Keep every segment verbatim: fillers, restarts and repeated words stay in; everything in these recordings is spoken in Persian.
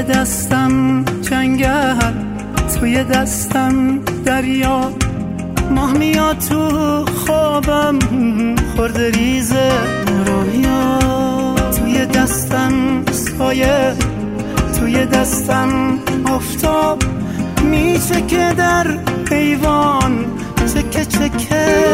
توی دستم جنگل، توی دستم دریا، ماه میاد تو خوابم خورده ریزه رویا. توی دستم سایه، توی دستم آفتاب میچکه در ایوان، چکه چکه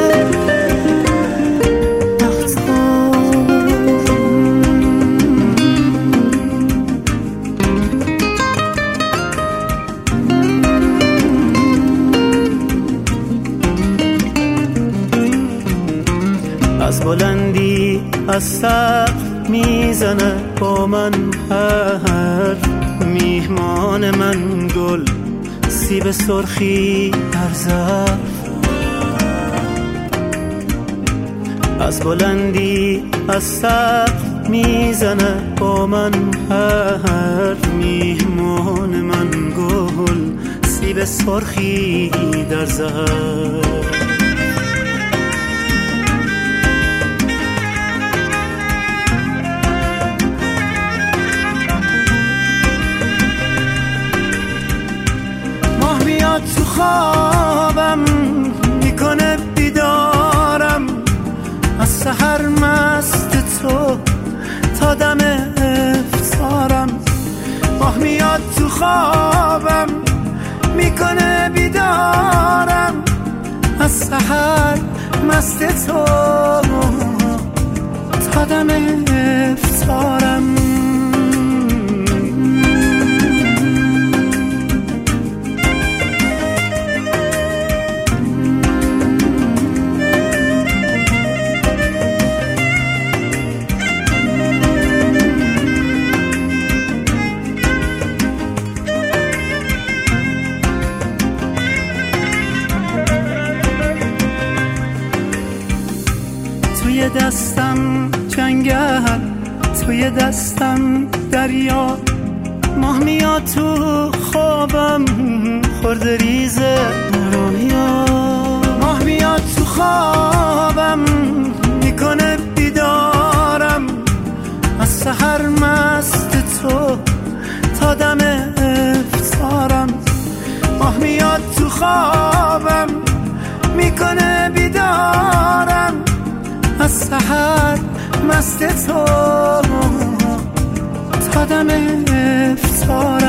از بلندی از سقف میزنه با من حرف، میهمان من گل سیب سرخی در ظرف. از بلندی از سقف میزنه با من حرف، میهمان من گل سیب سرخی در ظرف. تو خوابم میکنه بیدارم، از سحر مست تو تا دم افطارم. ماه میاد تو خوابم میکنه بیدارم، از سحر مست تو تا دم افطارم. توی دستم جنگل، توی دستم دریا، ماه میاد تو خوابم خورده ریزه رویا. ماه میاد تو خوابم میکنه بیدارم، از سحر مست تو تا دم افطارم. ماه میاد تو خوابم میکنه بیدارم، از سحر مست تو تا دم افطارم.